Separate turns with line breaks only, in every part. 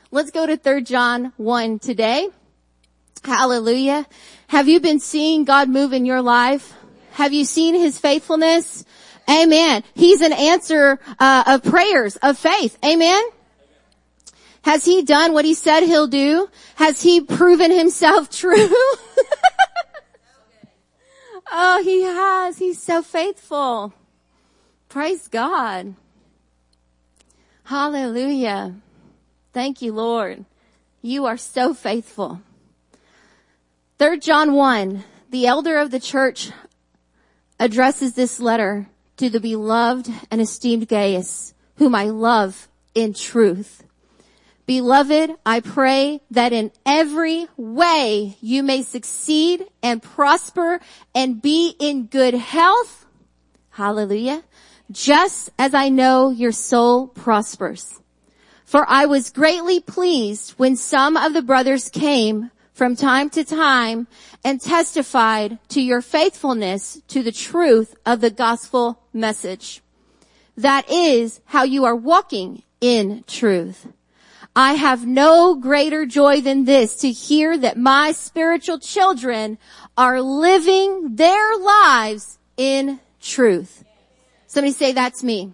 Let's go to 3 John 1 today. Hallelujah. Have you been seeing God move in your life? Have you seen his faithfulness? Amen. He's an answer of prayers of faith. Amen. Has he done what he said he'll do? Has he proven himself true? Oh, he has. He's so faithful. Praise God. Hallelujah. Thank you, Lord. You are so faithful. 3 John 1, the elder of the church addresses this letter to the beloved and esteemed Gaius, whom I love in truth. Beloved, I pray that in every way you may succeed and prosper and be in good health. Hallelujah. Just as I know your soul prospers. For I was greatly pleased when some of the brothers came from time to time and testified to your faithfulness to the truth of the gospel message. That is how you are walking in truth. I have no greater joy than this, to hear that my spiritual children are living their lives in truth. Somebody say, that's me.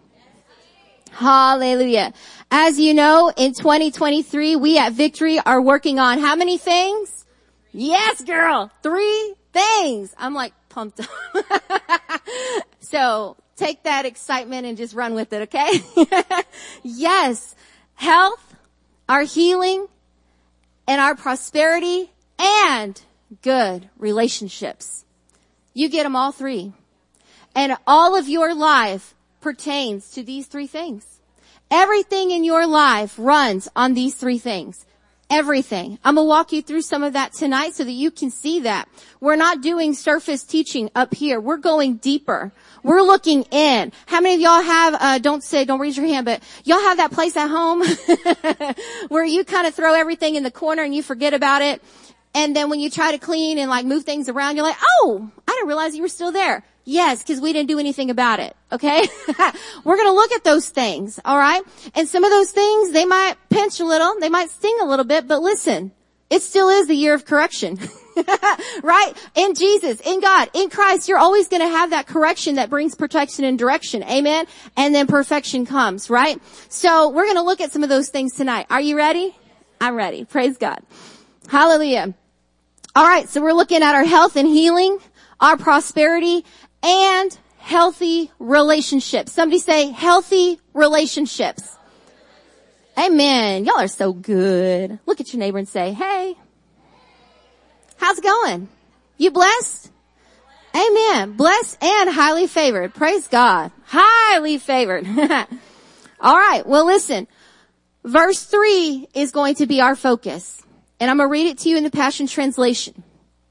Hallelujah. As you know, in 2023, we at Victory are working on how many things? Yes, girl. 3 things. I'm like pumped up. So take that excitement and just run with it, okay? Yes. Health, our healing, and our prosperity, and good relationships. You get them all 3. And all of your life pertains to these 3 things. Everything in your life runs on these 3 things. Everything. I'm going to walk you through some of that tonight so that you can see that. We're not doing surface teaching up here. We're going deeper. We're looking in. How many of y'all have, don't raise your hand, but y'all have that place at home where you kind of throw everything in the corner and you forget about it. And then when you try to clean and like move things around, you're like, oh, I didn't realize you were still there. Yes, because we didn't do anything about it. Okay. We're going to look at those things. All right. And some of those things, they might pinch a little, they might sting a little bit, but listen, it still is the year of correction. Right? In Jesus, in God, in Christ, you're always going to have that correction that brings protection and direction. Amen. And then perfection comes, right? So we're going to look at some of those things tonight. Are you ready? I'm ready. Praise God. Hallelujah. All right. So we're looking at our health and healing, our prosperity, and healthy relationships. Somebody say healthy relationships. Amen. Y'all are so good. Look at your neighbor and say, hey, how's it going? You blessed? Amen. Blessed and highly favored. Praise God. Highly favored. All right. Well, listen, verse 3 is going to be our focus, and I'm going to read it to you in the Passion Translation.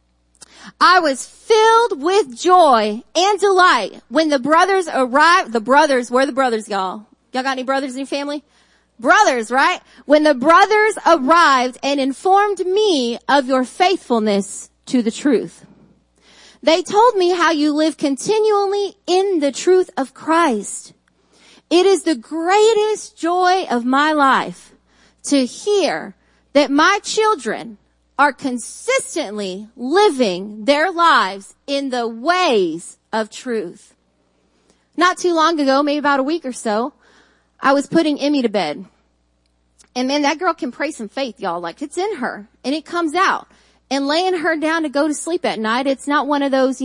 I was filled with joy and delight when the brothers arrived. The brothers, where are the brothers, y'all? Y'all got any brothers in your family? Brothers, right? When the brothers arrived and informed me of your faithfulness to the truth. They told me how you live continually in the truth of Christ. It is the greatest joy of my life to hear that my children are consistently living their lives in the ways of truth. Not too long ago, maybe about a week or so, I was putting Emmy to bed. And man, that girl can pray some faith, y'all. Like, it's in her. And it comes out. And laying her down to go to sleep at night, it's not one of those,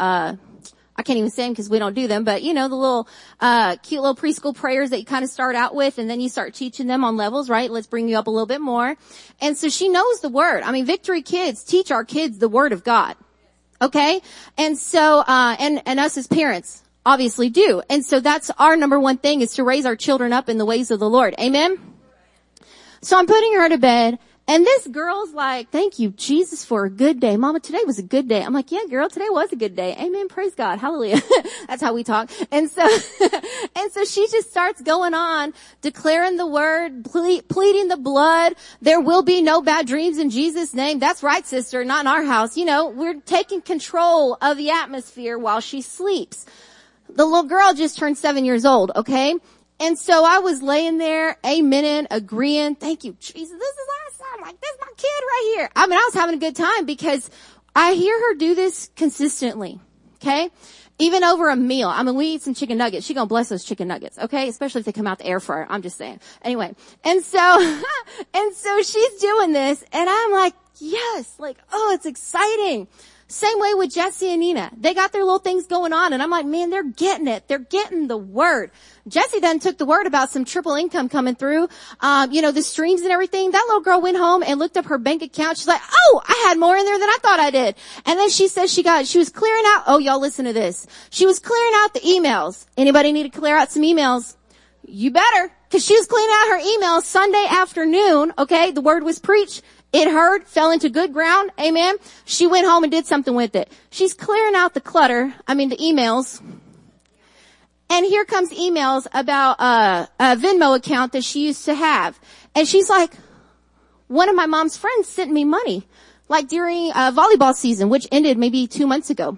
I can't even say them because we don't do them, but the little, cute little preschool prayers that you kind of start out with and then you start teaching them on levels, right? Let's bring you up a little bit more. And so she knows the word. I mean, Victory Kids teach our kids the word of God. Okay? And so, and us as parents obviously do. And so that's our number one thing, is to raise our children up in the ways of the Lord. Amen? So I'm putting her to bed. And this girl's like, thank you, Jesus, for a good day. Mama, today was a good day. I'm like, yeah, girl, today was a good day. Amen. Praise God. Hallelujah. That's how we talk. And so she just starts going on, declaring the word, pleading the blood. There will be no bad dreams in Jesus' name. That's right, sister. Not in our house. We're taking control of the atmosphere while she sleeps. The little girl just turned 7 years old. Okay. And so I was laying there, amening, agreeing. Thank you, Jesus. This is awesome. Like, this is my kid right here. I mean, I was having a good time because I hear her do this consistently. Okay? Even over a meal. I mean, we eat some chicken nuggets. She gonna bless those chicken nuggets. Okay? Especially if they come out the air fryer. I'm just saying. Anyway. And so she's doing this and I'm like, yes, like, oh, it's exciting. Same way with Jesse and Nina. They got their little things going on and I'm like, man, they're getting it. They're getting the word. Jesse then took the word about some triple income coming through, the streams and everything. That little girl went home and looked up her bank account. She's like, oh, I had more in there than I thought I did. And then she says she was clearing out, oh, y'all listen to this. She was clearing out the emails. Anybody need to clear out some emails? You better, cause she was cleaning out her emails Sunday afternoon. Okay. The word was preached. It heard, fell into good ground. Amen. She went home and did something with it. She's clearing out the the emails. And here comes emails about a Venmo account that she used to have. And she's like, one of my mom's friends sent me money, like during volleyball season, which ended maybe 2 months ago.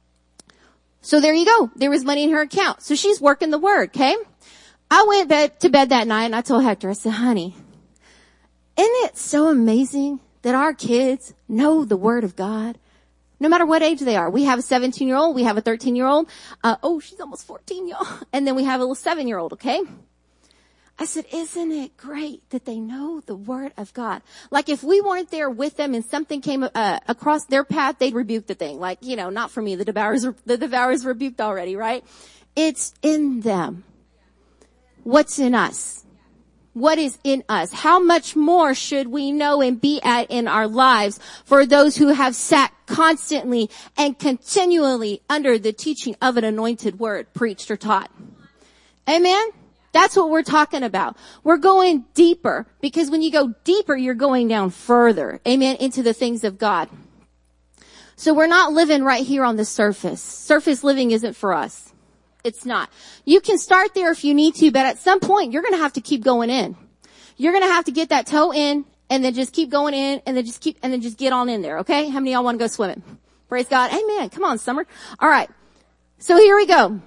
So there you go. There was money in her account. So she's working the word, okay? I went to bed that night and I told Hector, I said, honey, isn't it so amazing that our kids know the word of God? No matter what age they are. We have a 17-year-old. We have a 13-year-old. She's almost 14, y'all. And then we have a little 7-year-old, okay? I said, isn't it great that they know the word of God? Like if we weren't there with them and something came across their path, they'd rebuke the thing. Like, not for me. The devourer's rebuked already, right? It's in them. What's in us? What is in us? How much more should we know and be at in our lives for those who have sat constantly and continually under the teaching of an anointed word preached or taught? Amen? That's what we're talking about. We're going deeper because when you go deeper, you're going down further. Amen? Into the things of God. So we're not living right here on the surface. Surface living isn't for us. It's not. You can start there if you need to, but at some point you're going to have to keep going in. You're going to have to get that toe in and then just keep going in and then just get on in there. Okay. How many of y'all want to go swimming? Praise God. Amen. Come on, Summer. All right. So here we go.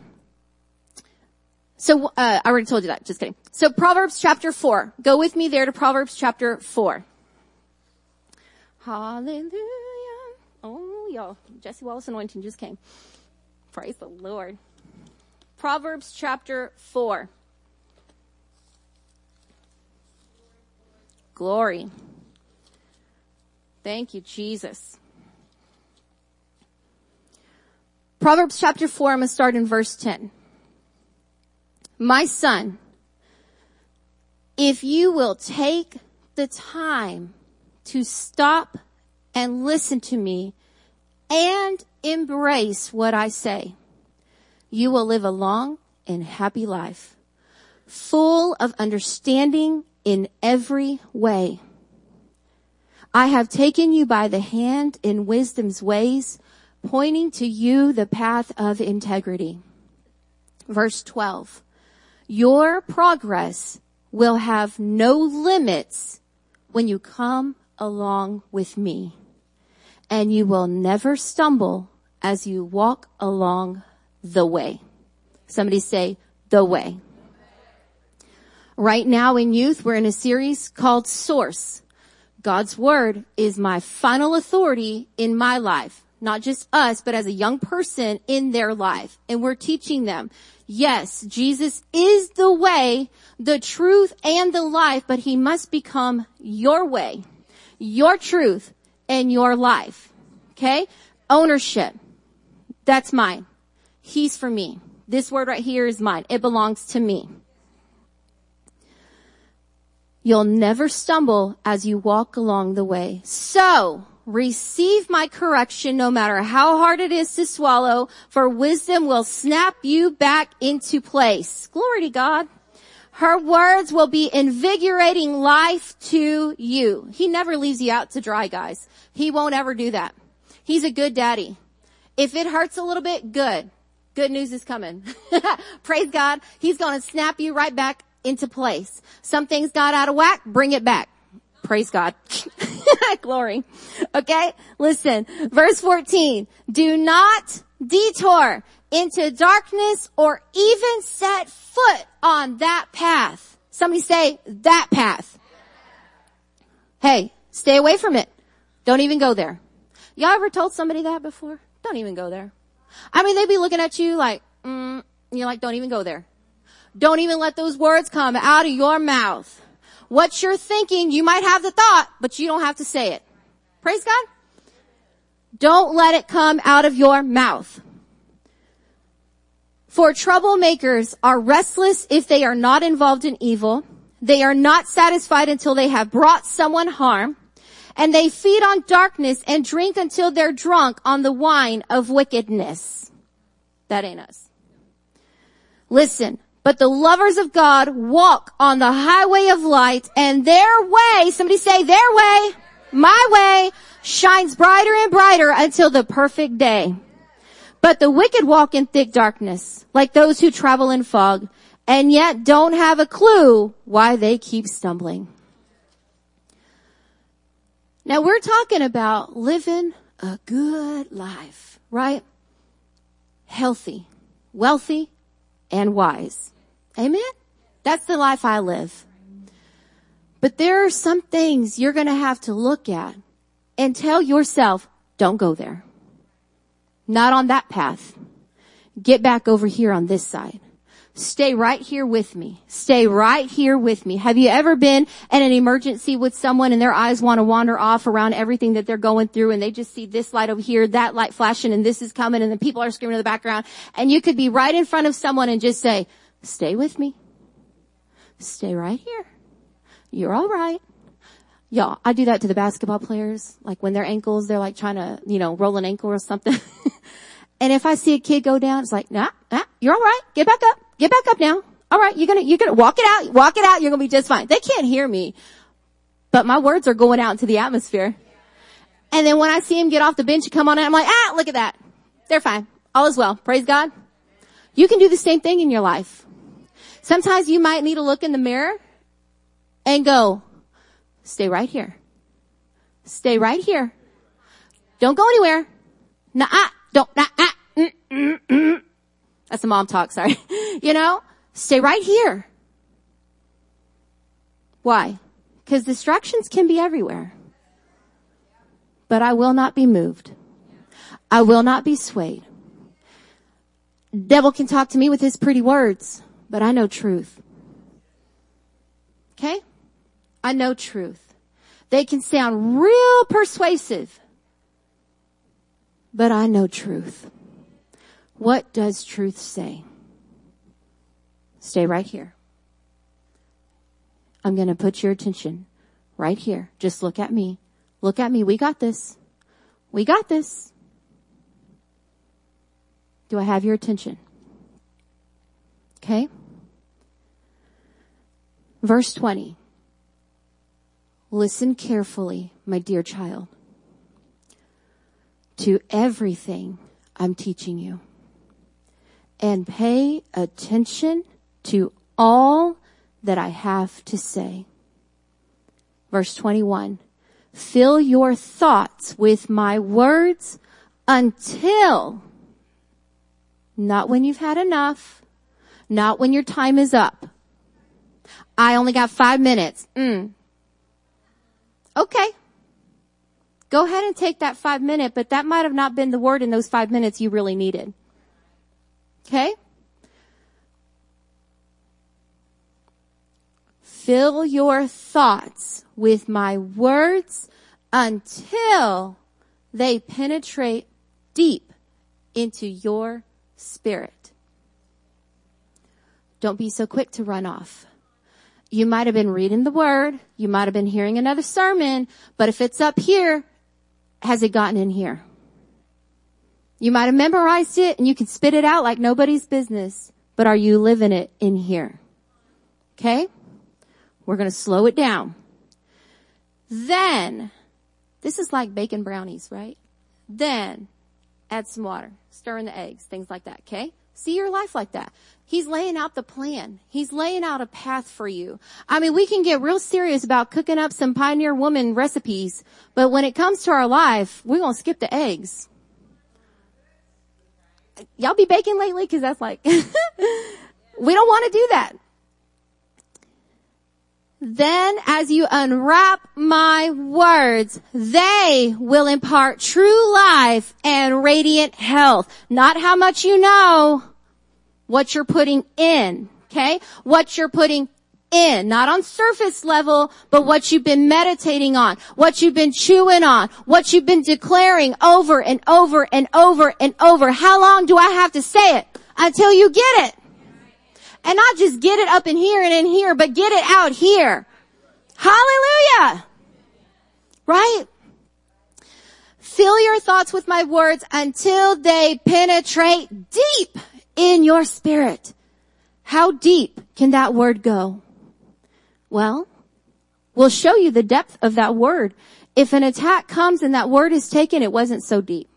So, I already told you that. Just kidding. So Proverbs chapter 4. Go with me there to Proverbs chapter 4. Hallelujah. Oh, y'all. Jesse Wallace anointing just came. Praise the Lord. Proverbs chapter 4. Glory. Thank you, Jesus. Proverbs chapter 4, I'm going to start in verse 10. My son, if you will take the time to stop and listen to me and embrace what I say, you will live a long and happy life, full of understanding in every way. I have taken you by the hand in wisdom's ways, pointing to you the path of integrity. Verse 12. Your progress will have no limits when you come along with me, and you will never stumble as you walk along the way. Somebody say, the way. Right now in youth, we're in a series called Source. God's word is my final authority in my life. Not just us, but as a young person in their life. And we're teaching them, yes, Jesus is the way, the truth, and the life, but he must become your way, your truth, and your life. Okay? Ownership. That's mine. He's for me. This word right here is mine. It belongs to me. You'll never stumble as you walk along the way. So, receive my correction no matter how hard it is to swallow, for wisdom will snap you back into place. Glory to God. Her words will be invigorating life to you. He never leaves you out to dry, guys. He won't ever do that. He's a good daddy. If it hurts a little bit, good. Good news is coming. Praise God. He's going to snap you right back into place. Some things got out of whack, bring it back. Praise God. Glory. Okay? Listen. Verse 14. Do not detour into darkness or even set foot on that path. Somebody say, that path. Hey, stay away from it. Don't even go there. Y'all ever told somebody that before? Don't even go there. I mean, they'd be looking at you like, you're like, don't even go there. Don't even let those words come out of your mouth. What you're thinking, you might have the thought, but you don't have to say it. Praise God. Don't let it come out of your mouth. For troublemakers are restless if they are not involved in evil. They are not satisfied until they have brought someone harm. And they feed on darkness and drink until they're drunk on the wine of wickedness. That ain't us. Listen. But the lovers of God walk on the highway of light, and their way, somebody say their way, my way, shines brighter and brighter until the perfect day. But the wicked walk in thick darkness, like those who travel in fog, and yet don't have a clue why they keep stumbling. Now we're talking about living a good life, right? Healthy, wealthy, and wise. Amen? That's the life I live. But there are some things you're going to have to look at and tell yourself, don't go there. Not on that path. Get back over here on this side. Stay right here with me. Stay right here with me. Have you ever been in an emergency with someone and their eyes want to wander off around everything that they're going through and they just see this light over here, that light flashing, and this is coming, and the people are screaming in the background, and you could be right in front of someone and just say, stay with me. Stay right here. You're all right. Y'all, I do that to the basketball players. Like when their ankles, they're like trying to, roll an ankle or something. And if I see a kid go down, it's like, nah, you're all right. Get back up. Get back up now. All right. You're gonna walk it out. Walk it out. You're gonna be just fine. They can't hear me, but my words are going out into the atmosphere. And then when I see him get off the bench and come on in, I'm like, look at that. They're fine. All is well. Praise God. You can do the same thing in your life. Sometimes you might need to look in the mirror and go, stay right here. Stay right here. Don't go anywhere. That's a mom talk, sorry. Stay right here. Why? Because distractions can be everywhere. But I will not be moved. I will not be swayed. Devil can talk to me with his pretty words, but I know truth. Okay? I know truth. They can sound real persuasive, but I know truth. What does truth say? Stay right here. I'm going to put your attention right here. Just look at me. Look at me. We got this. We got this. Do I have your attention? Okay. Verse 20. Listen carefully, my dear child, to everything I'm teaching you. And pay attention to all that I have to say. Verse 21. Fill your thoughts with my words until, not when you've had enough, not when your time is up. I only got 5 minutes. Okay. Go ahead and take that 5 minutes, but that might have not been the word in those 5 minutes you really needed. Okay? Fill your thoughts with my words until they penetrate deep into your spirit. Don't be so quick to run off. You might have been reading the word. You might have been hearing another sermon, but if it's up here, has it gotten in here? You might have memorized it and you can spit it out like nobody's business, but are you living it in here? Okay? We're going to slow it down. Then, this is like baking brownies, right? Then, add some water, stir in the eggs, things like that, okay? See your life like that. He's laying out the plan. He's laying out a path for you. I mean, we can get real serious about cooking up some Pioneer Woman recipes, but when it comes to our life, we're going to skip the eggs. y'all be baking lately? Cause that's like, we don't want to do that. Then as you unwrap my words, they will impart true life and radiant health. Not how much you know, what you're putting in, okay? What you're putting in, not on surface level, but what you've been meditating on, what you've been chewing on, what you've been declaring over and over and over and over. How long do I have to say it? Until you get it. And not just get it up in here and in here, but get it out here. Hallelujah. Right? Fill your thoughts with my words until they penetrate deep in your spirit. How deep can that word go? Well, we'll show you the depth of that word. If an attack comes and that word is taken, it wasn't so deep.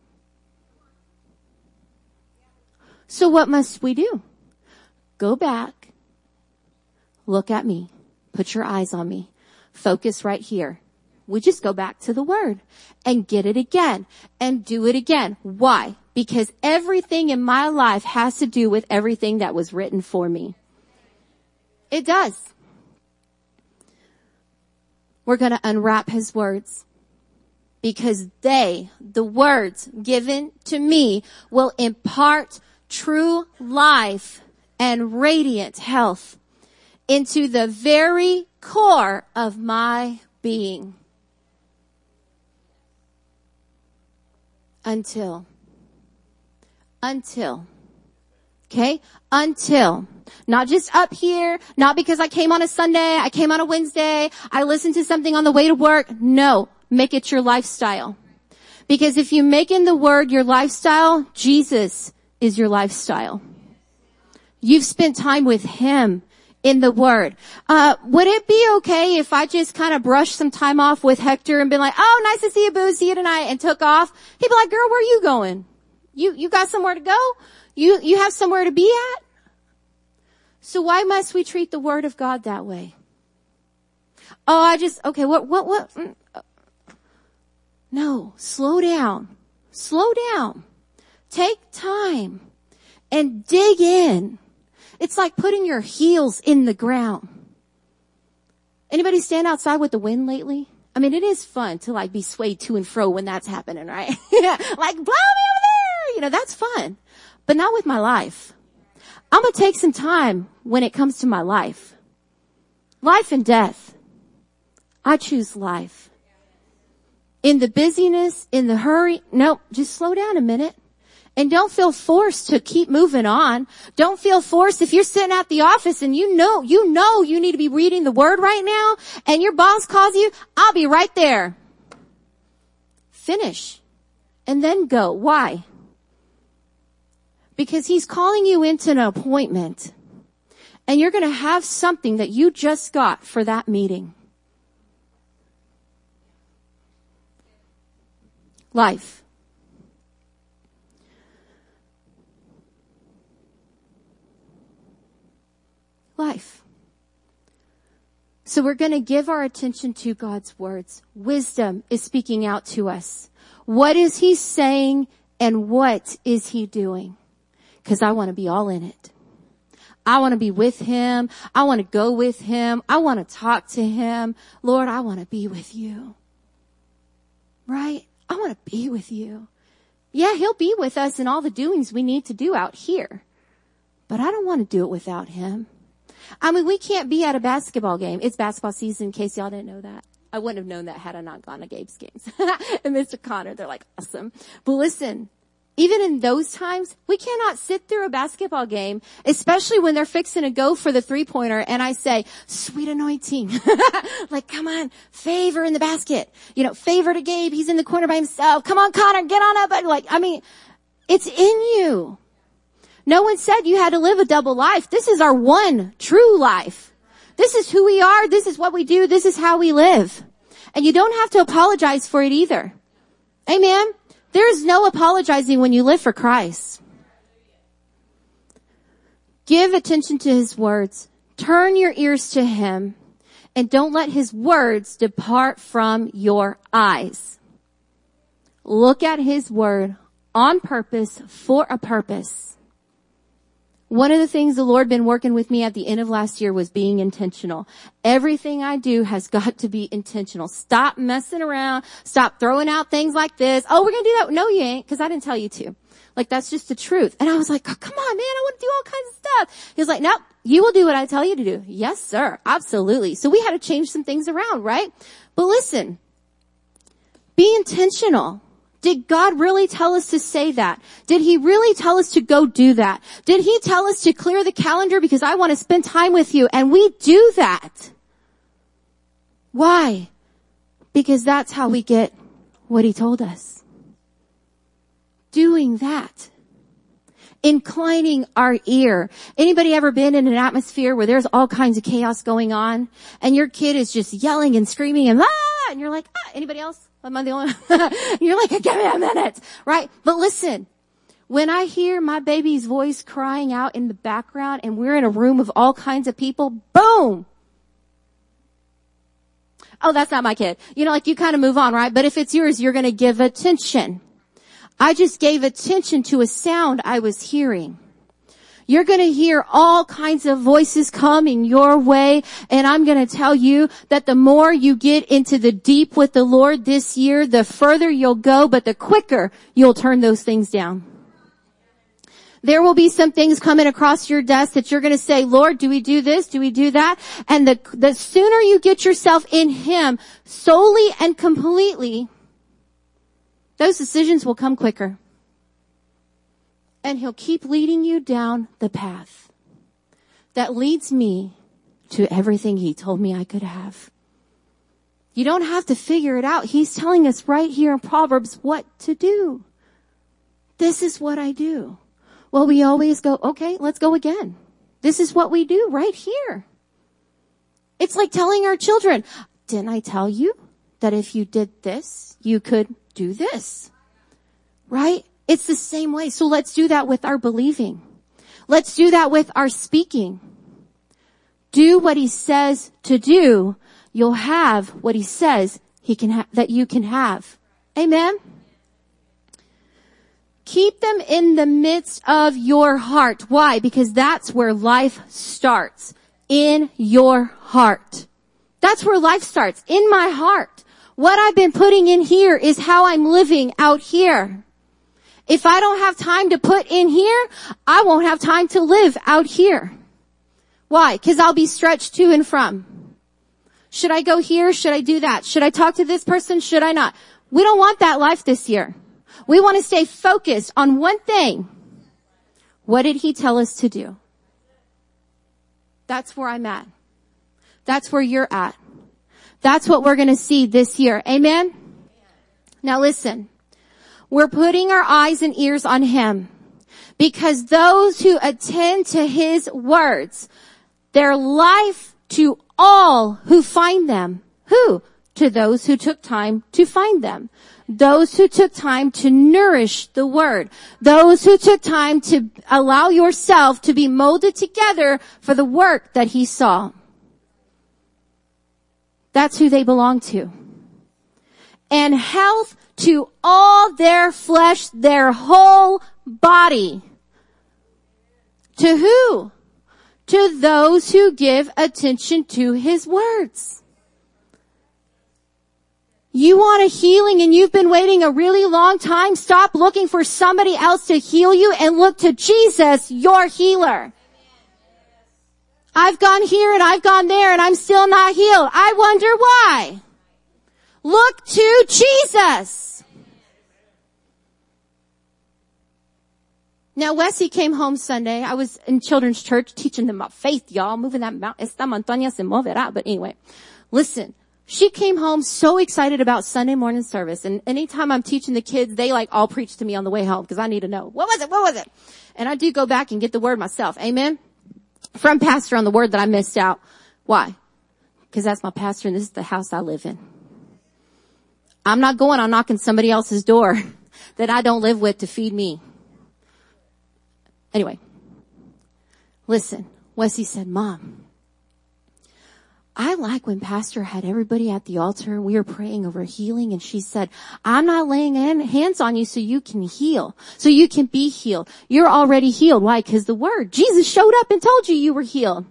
So what must we do? Go back, look at me, put your eyes on me, focus right here. We just go back to the word and get it again and do it again. Why? Because everything in my life has to do with everything that was written for me. It does. We're going to unwrap his words because the words given to me, will impart true life and radiant health into the very core of my being. Until. Okay? Until. Not just up here, not because I came on a Sunday, I came on a Wednesday, I listened to something on the way to work. No. Make it your lifestyle. Because if you make in the word your lifestyle, Jesus is your lifestyle. You've spent time with him in the word. Would it be okay if I just kind of brushed some time off with Hector and been like, oh, nice to see you, boo, see you tonight, and took off? He'd be like, girl, where are you going? You got somewhere to go? You have somewhere to be at? So why must we treat the word of God that way? Oh, what? No, slow down. Slow down. Take time and dig in. It's like putting your heels in the ground. Anybody stand outside with the wind lately? I mean, it is fun to like be swayed to and fro when that's happening, right? Like, blow me over there. You know, that's fun, but not with my life. I'm going to take some time when it comes to my life. Life and death. I choose life. In the busyness, in the hurry, no, just slow down a minute. And don't feel forced to keep moving on. Don't feel forced if you're sitting at the office and you know you need to be reading the word right now and your boss calls you, I'll be right there. Finish. And then go. Why? Because he's calling you into an appointment and you're going to have something that you just got for that meeting. Life. Life. So we're going to give our attention to God's words. Wisdom is speaking out to us. What is he saying and what is he doing? Because I want to be all in it. I want to be with him. I want to go with him. I want to talk to him. Lord, I want to be with you. Right? I want to be with you. Yeah, he'll be with us in all the doings we need to do out here. But I don't want to do it without him. I mean, we can't be at a basketball game. It's basketball season in case y'all didn't know that. I wouldn't have known that had I not gone to Gabe's games. And Mr. Connor, they're like, awesome. But listen, even in those times, we cannot sit through a basketball game, especially when they're fixing to go for the 3-pointer and I say, sweet anointing. Like, come on, favor in the basket. You know, favor to Gabe. He's in the corner by himself. Come on, Connor, get on up. Like, I mean, it's in you. No one said you had to live a double life. This is our one true life. This is who we are. This is what we do. This is how we live. And you don't have to apologize for it either. Amen. There is no apologizing when you live for Christ. Give attention to his words. Turn your ears to him and don't let his words depart from your eyes. Look at his word on purpose for a purpose. One of the things the Lord been working with me at the end of last year was being intentional. Everything I do has got to be intentional. Stop messing around. Stop throwing out things like this. Oh, we're going to do that. No, you ain't, because I didn't tell you to. Like, that's just the truth. And I was like, oh, come on, man, I want to do all kinds of stuff. He was like, nope, you will do what I tell you to do. Yes, sir. Absolutely. So we had to change some things around, right? But listen, be intentional. Did God really tell us to say that? Did he really tell us to go do that? Did he tell us to clear the calendar because I want to spend time with you? And we do that. Why? Because that's how we get what he told us. Doing that. Inclining our ear. Anybody ever been in an atmosphere where there's all kinds of chaos going on and your kid is just yelling and screaming and and you're like, anybody else? Am I the only one? You're like, give me a minute, right? But listen, when I hear my baby's voice crying out in the background and we're in a room of all kinds of people, boom! Oh, that's not my kid. You know, like you kind of move on, right? But if it's yours, you're going to give attention. I just gave attention to a sound I was hearing. You're going to hear all kinds of voices coming your way. And I'm going to tell you that the more you get into the deep with the Lord this year, the further you'll go, but the quicker you'll turn those things down. There will be some things coming across your desk that you're going to say, Lord, do we do this? Do we do that? And the sooner you get yourself in him solely and completely, those decisions will come quicker. And he'll keep leading you down the path that leads me to everything he told me I could have. You don't have to figure it out. He's telling us right here in Proverbs what to do. This is what I do. Well, we always go, okay, let's go again. This is what we do right here. It's like telling our children, didn't I tell you that if you did this, you could do this? Right? It's the same way. So let's do that with our believing. Let's do that with our speaking. Do what he says to do. You'll have what he says he can that you can have. Amen. Keep them in the midst of your heart. Why? Because that's where life starts. In your heart. That's where life starts. In my heart. What I've been putting in here is how I'm living out here. If I don't have time to put in here, I won't have time to live out here. Why? Because I'll be stretched to and from. Should I go here? Should I do that? Should I talk to this person? Should I not? We don't want that life this year. We want to stay focused on one thing. What did he tell us to do? That's where I'm at. That's where you're at. That's what we're going to see this year. Amen? Now listen. We're putting our eyes and ears on him because those who attend to his words, their life to all who find them. Who? To those who took time to find them. Those who took time to nourish the word. Those who took time to allow yourself to be molded together for the work that he saw. That's who they belong to. And health to all their flesh, their whole body. To who? To those who give attention to his words. You want a healing and you've been waiting a really long time? Stop looking for somebody else to heal you and look to Jesus, your healer. I've gone here and I've gone there and I'm still not healed. I wonder why. Look to Jesus. Now, Wesley came home Sunday. I was in children's church teaching them about faith, y'all. Moving that mountain. Esta montaña se moverá. But anyway, listen. She came home so excited about Sunday morning service. And anytime I'm teaching the kids, they like all preach to me on the way home because I need to know. What was it? What was it? And I do go back and get the word myself. Amen. From pastor on the word that I missed out. Why? Because that's my pastor and this is the house I live in. I'm not going on knocking somebody else's door that I don't live with to feed me. Anyway, listen, Wesley said, Mom, I like when Pastor had everybody at the altar. We were praying over healing, and she said, I'm not laying hands on you so you can heal, so you can be healed. You're already healed. Why? Because the word, Jesus showed up and told you were healed.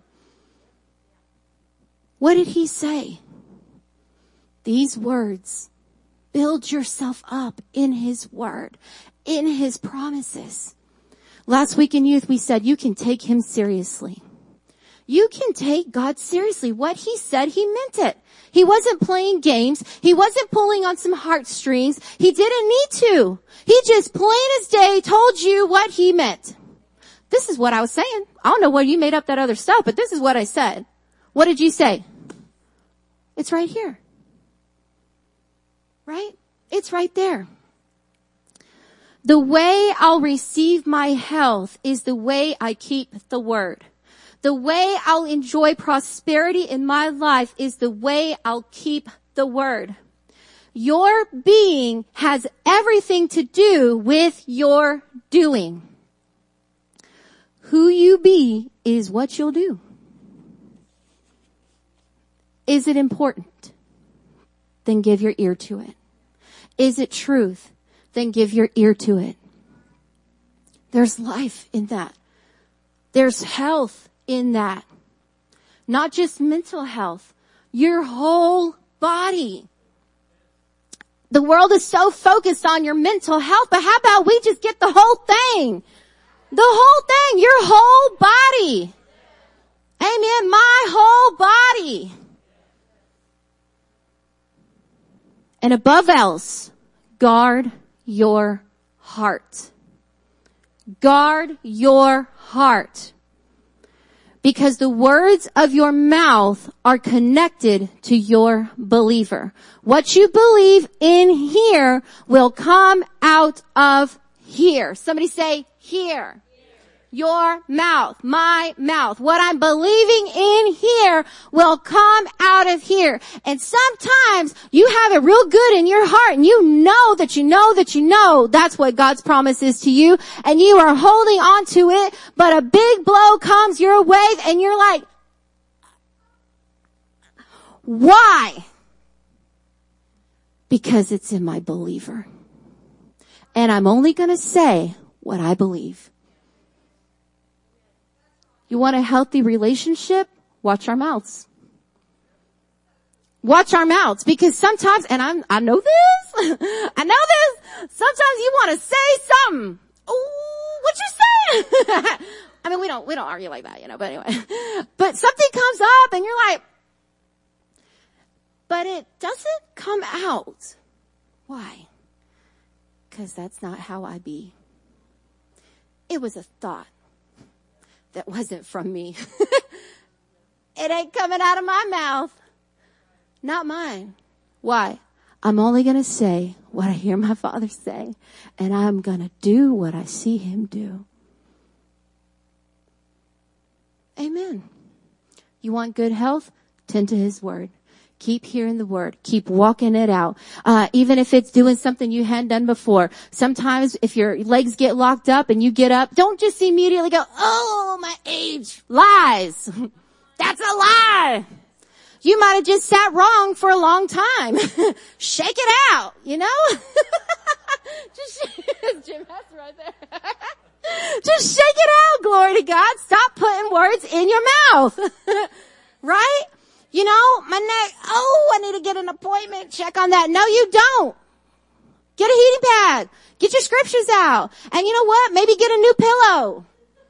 What did he say? These words. Build yourself up in his word, in his promises. Last week in youth, we said you can take him seriously. You can take God seriously. What he said, he meant it. He wasn't playing games. He wasn't pulling on some heartstrings. He didn't need to. He just plain as day told you what he meant. This is what I was saying. I don't know where you made up that other stuff, but this is what I said. What did you say? It's right here. Right? It's right there. The way I'll receive my health is the way I keep the word. The way I'll enjoy prosperity in my life is the way I'll keep the word. Your being has everything to do with your doing. Who you be is what you'll do. Is it important? Then give your ear to it. Is it truth? Then give your ear to it. There's life in that. There's health in that. Not just mental health, your whole body. The world is so focused on your mental health, but how about we just get the whole thing? The whole thing, your whole body. Amen. My whole body. And above else, guard your heart. Guard your heart. Because the words of your mouth are connected to your believer. What you believe in here will come out of here. Somebody say here. Your mouth, my mouth. What I'm believing in here will come out of here. And sometimes you have it real good in your heart and you know that you know that you know that's what God's promise is to you, and you are holding on to it, but a big blow comes your way and you're like, why? Because it's in my believer. And I'm only going to say what I believe. You want a healthy relationship? Watch our mouths. Watch our mouths, because sometimes, and I know this, sometimes you want to say something. Ooh, what you say? I mean, we don't argue like that, but anyway. But something comes up and you're like, but it doesn't come out. Why? Because that's not how I be. It was a thought. That wasn't from me. It ain't coming out of my mouth. Not mine. Why? I'm only going to say what I hear my Father say, and I'm going to do what I see him do. Amen. You want good health? Tend to his word. Keep hearing the word. Keep walking it out. Even if it's doing something you hadn't done before. Sometimes if your legs get locked up and you get up, don't just immediately go, oh, my age. Lies. That's a lie. You might have just sat wrong for a long time. Shake it out, Just Jim Hess right there. Just shake it out, glory to God. Stop putting words in your mouth. Right? My neck, I need to get an appointment. Check on that. No, you don't. Get a heating pad. Get your scriptures out. And you know what? Maybe get a new pillow.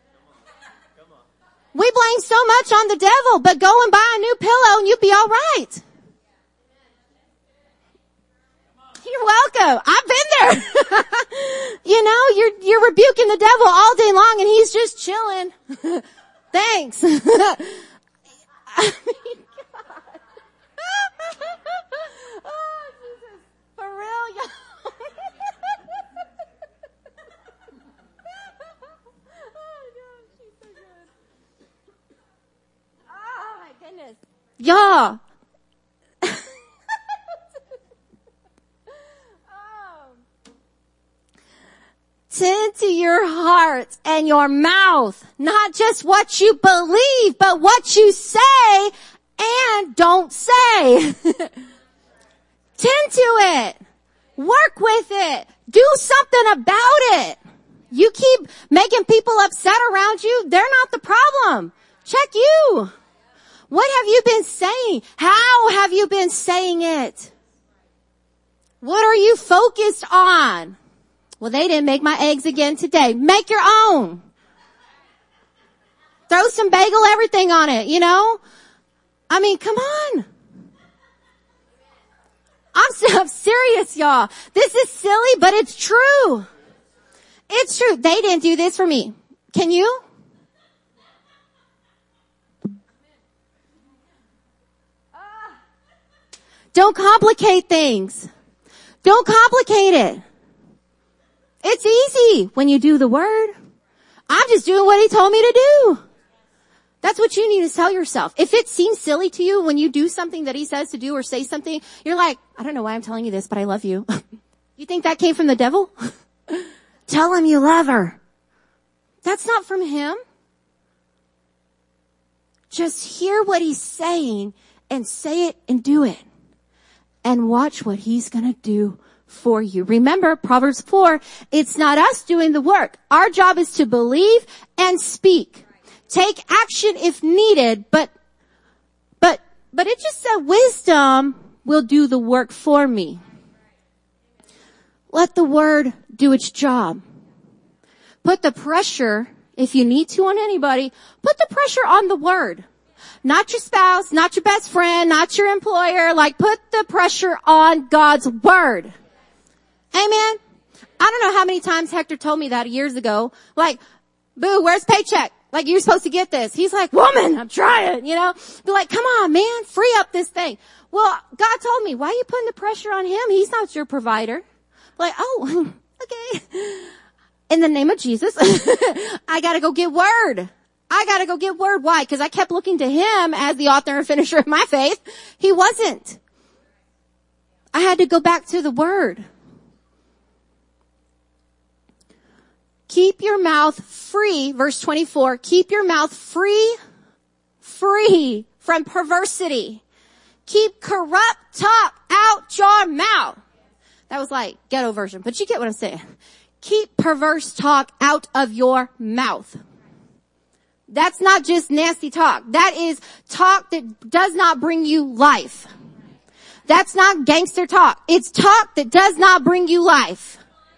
We blame so much on the devil, but go and buy a new pillow and you'll be all right. You're welcome. I've been there. You're rebuking the devil all day long and he's just chilling. Thanks. Oh, Jesus. For real, y'all. Oh, gosh, she's so good. Oh, my goodness. Y'all. Tend to your heart and your mouth. Not just what you believe, but what you say and don't say. Tend to it. Work with it. Do something about it. You keep making people upset around you, they're not the problem. Check you. What have you been saying? How have you been saying it? What are you focused on? Well, they didn't make my eggs again today. Make your own. Throw some bagel everything on it, you know? I mean, come on. I'm serious, y'all. This is silly, but it's true. It's true. They didn't do this for me. Can you? Don't complicate things. Don't complicate it. It's easy when you do the word. I'm just doing what he told me to do. That's what you need to tell yourself. If it seems silly to you when you do something that he says to do or say something, you're like, I don't know why I'm telling you this, but I love you. You think that came from the devil? Tell him you love her. That's not from him. Just hear what he's saying and say it and do it. And watch what he's going to do for you. Remember, Proverbs 4, it's not us doing the work. Our job is to believe and speak. Take action if needed, but it just said wisdom will do the work for me. Let the word do its job. Put the pressure, if you need to on anybody, put the pressure on the word. Not your spouse, not your best friend, not your employer. Like, put the pressure on God's word. Amen. I don't know how many times Hector told me that years ago. Like, boo, where's paycheck? Like, you're supposed to get this. He's like, woman, I'm trying, you know. Be like, come on, man, free up this thing. Well, God told me, why are you putting the pressure on him? He's not your provider. Like, oh, okay. In the name of Jesus, I gotta go get word. I gotta go get word. Why? Because I kept looking to him as the author and finisher of my faith. He wasn't. I had to go back to the word. Keep your mouth free, verse 24, keep your mouth free from perversity. Keep corrupt talk out your mouth. That was like ghetto version, but you get what I'm saying. Keep perverse talk out of your mouth. That's not just nasty talk. That is talk that does not bring you life. That's not gangster talk. It's talk that does not bring you life.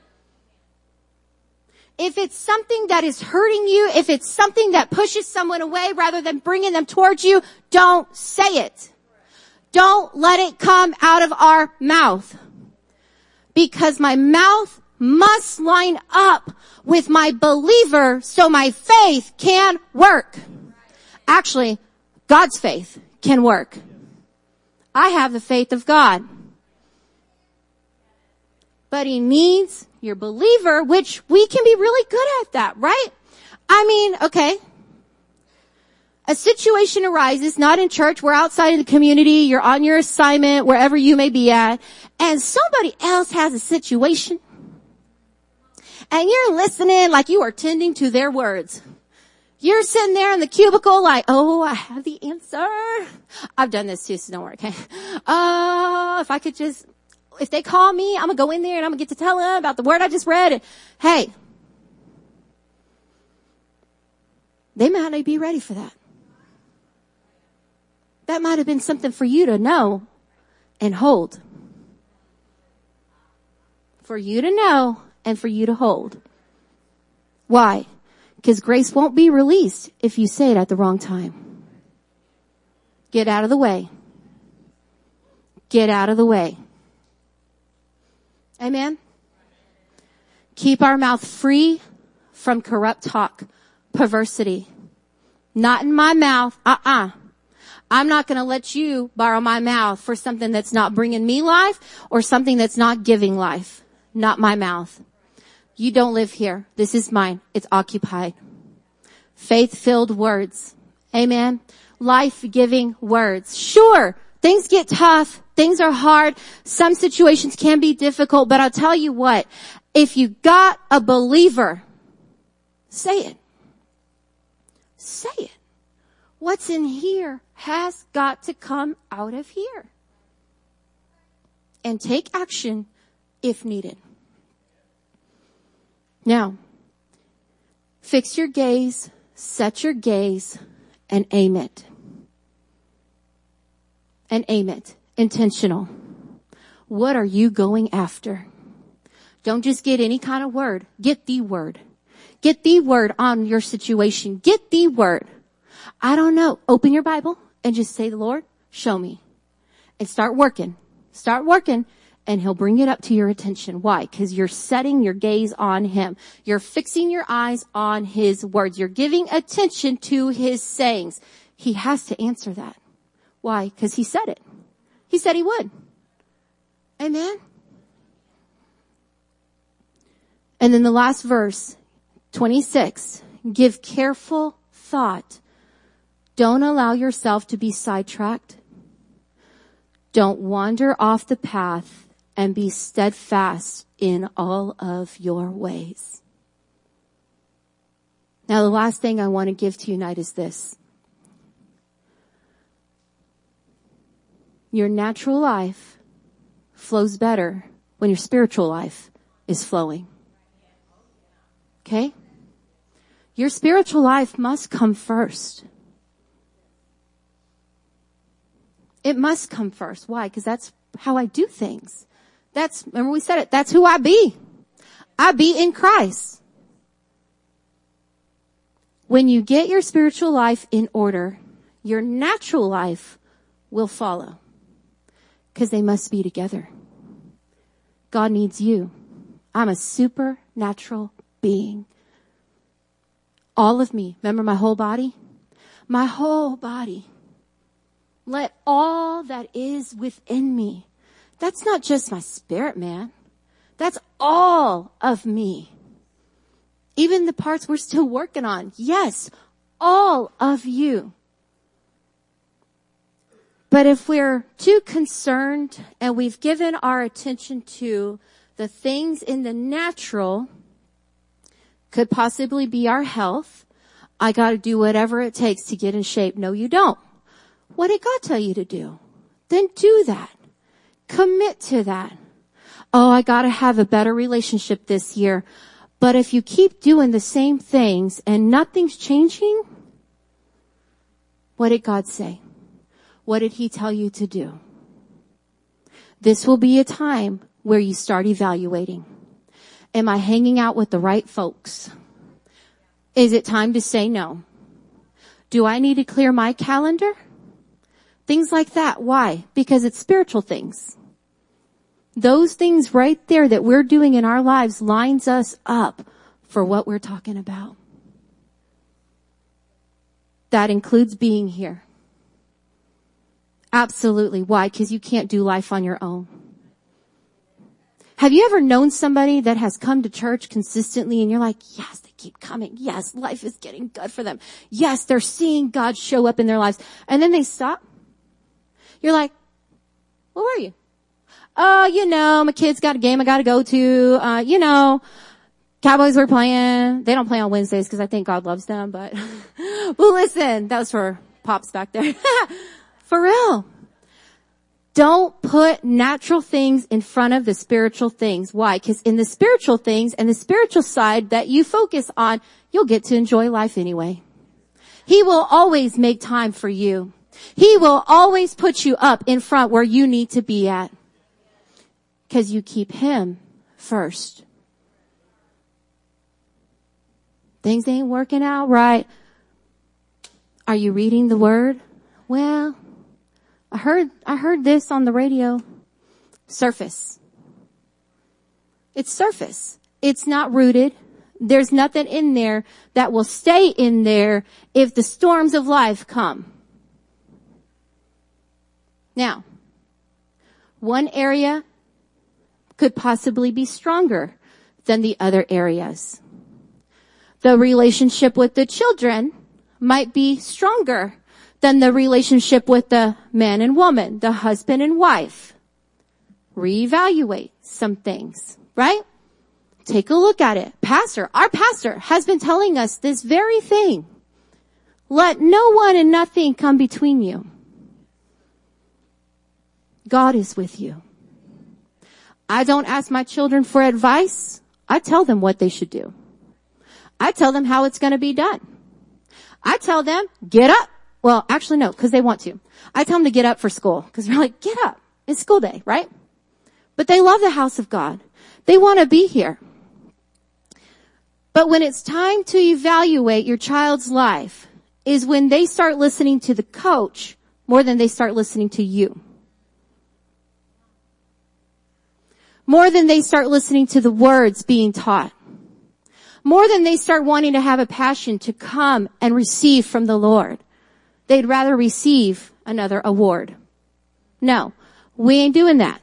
If it's something that is hurting you, if it's something that pushes someone away rather than bringing them towards you, don't say it. Don't let it come out of our mouth. Because my mouth must line up with my believer so my faith can work. Actually, God's faith can work. I have the faith of God. But he needs your believer, which we can be really good at that, right? I mean, okay. A situation arises, not in church, we're outside of the community, you're on your assignment, wherever you may be at, and somebody else has a situation. And you're listening like you are tending to their words. You're sitting there in the cubicle like, oh, I have the answer. I've done this too, so don't worry, okay? If they call me, I'm going to go in there and I'm going to get to tell them about the word I just read. And, hey, they might not be ready for that. That might have been something for you to know and hold. For you to know and for you to hold. Why? Because grace won't be released if you say it at the wrong time. Get out of the way. Get out of the way. Amen. Keep our mouth free from corrupt talk, perversity. Not in my mouth. I'm not going to let you borrow my mouth for something that's not bringing me life or something that's not giving life. Not my mouth. You don't live here. This is mine. It's occupied. Faith-filled words. Amen. Life-giving words. Sure, things get tough. Things are hard. Some situations can be difficult, but I'll tell you what, if you got a believer, say it. Say it. What's in here has got to come out of here and take action if needed. Now, fix your gaze, set your gaze, and aim it. And aim it. Intentional. What are you going after? Don't just get any kind of word. Get the word. Get the word on your situation. Get the word. I don't know. Open your Bible and just say, Lord, show me. And start working. Start working. And he'll bring it up to your attention. Why? Because you're setting your gaze on him. You're fixing your eyes on his words. You're giving attention to his sayings. He has to answer that. Why? Because he said it. He said he would. Amen. And then the last verse, 26, give careful thought. Don't allow yourself to be sidetracked. Don't wander off the path. And be steadfast in all of your ways. Now, the last thing I want to give to you tonight is this. Your natural life flows better when your spiritual life is flowing. Okay? Your spiritual life must come first. It must come first. Why? Because that's how I do things. Remember we said it, that's who I be. I be in Christ. When you get your spiritual life in order, your natural life will follow. Because they must be together. God needs you. I'm a supernatural being. All of me. Remember my whole body? My whole body. Let all that is within me. That's not just my spirit, man. That's all of me. Even the parts we're still working on. Yes, all of you. But if we're too concerned and we've given our attention to the things in the natural, could possibly be our health. I got to do whatever it takes to get in shape. No, you don't. What did God tell you to do? Then do that. Commit to that. Oh, I got to have a better relationship this year. But if you keep doing the same things and nothing's changing, what did God say? What did he tell you to do? This will be a time where you start evaluating. Am I hanging out with the right folks? Is it time to say no? Do I need to clear my calendar? Things like that. Why? Because it's spiritual things. Those things right there that we're doing in our lives lines us up for what we're talking about. That includes being here. Absolutely. Why? Because you can't do life on your own. Have you ever known somebody that has come to church consistently and you're like, yes, they keep coming. Yes, life is getting good for them. Yes, they're seeing God show up in their lives. And then they stop. You're like, where were you? Oh, my kid's got a game I got to go to. Cowboys were playing. They don't play on Wednesdays because I think God loves them. But, well, listen, that was for Pops back there. For real. Don't put natural things in front of the spiritual things. Why? Because in the spiritual things and the spiritual side that you focus on, you'll get to enjoy life anyway. He will always make time for you. He will always put you up in front where you need to be at. Because you keep him first. Things ain't working out right. Are you reading the word? Well, I heard this on the radio. Surface. It's surface. It's not rooted. There's nothing in there that will stay in there if the storms of life come. Now, one area could possibly be stronger than the other areas. The relationship with the children might be stronger than the relationship with the man and woman, the husband and wife. Reevaluate some things, right? Take a look at it. Our pastor has been telling us this very thing. Let no one and nothing come between you. God is with you. I don't ask my children for advice. I tell them what they should do. I tell them how it's going to be done. I tell them, get up. Well, actually no, because they want to. I tell them to get up for school because they're like, get up. It's school day, right? But they love the house of God. They want to be here. But when it's time to evaluate your child's life is when they start listening to the coach more than they start listening to you. More than they start listening to the words being taught. More than they start wanting to have a passion to come and receive from the Lord. They'd rather receive another award. No, we ain't doing that.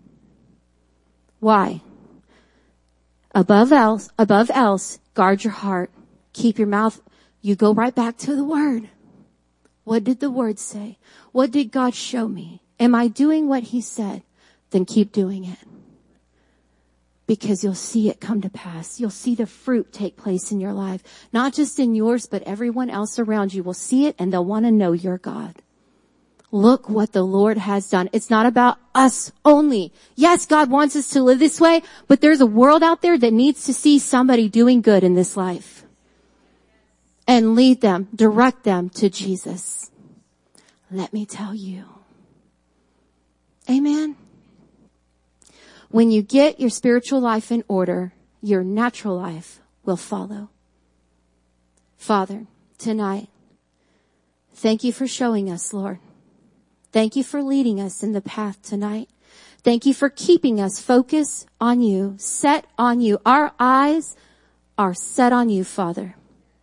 Why? Above else, guard your heart. Keep your mouth. You go right back to the Word. What did the Word say? What did God show me? Am I doing what He said? Then keep doing it. Because you'll see it come to pass. You'll see the fruit take place in your life. Not just in yours, but everyone else around you will see it and they'll want to know your God. Look what the Lord has done. It's not about us only. Yes, God wants us to live this way, but there's a world out there that needs to see somebody doing good in this life. And lead them, direct them to Jesus. Let me tell you. Amen. When you get your spiritual life in order, your natural life will follow. Father, tonight, thank you for showing us, Lord. Thank you for leading us in the path tonight. Thank you for keeping us focused on you, set on you. Our eyes are set on you, Father.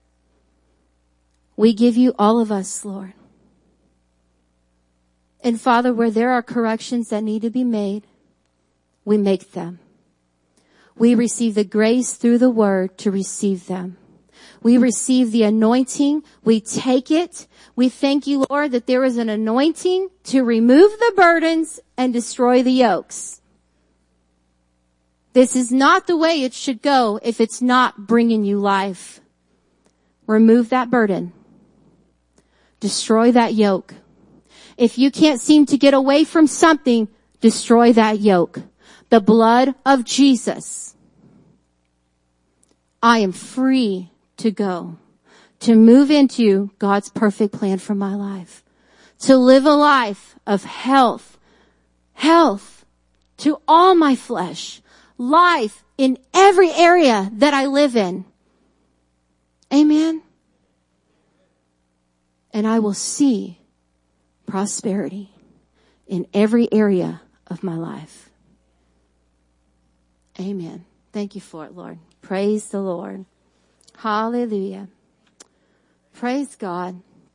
We give you all of us, Lord. And Father, where there are corrections that need to be made, we make them. We receive the grace through the Word to receive them. We receive the anointing. We take it. We thank you, Lord, that there is an anointing to remove the burdens and destroy the yokes. This is not the way it should go if it's not bringing you life. Remove that burden. Destroy that yoke. If you can't seem to get away from something, destroy that yoke. The blood of Jesus. I am free to go, to move into God's perfect plan for my life, to live a life of health to all my flesh, life in every area that I live in. Amen. And I will see prosperity in every area of my life. Amen. Thank you for it, Lord. Praise the Lord. Hallelujah. Praise God.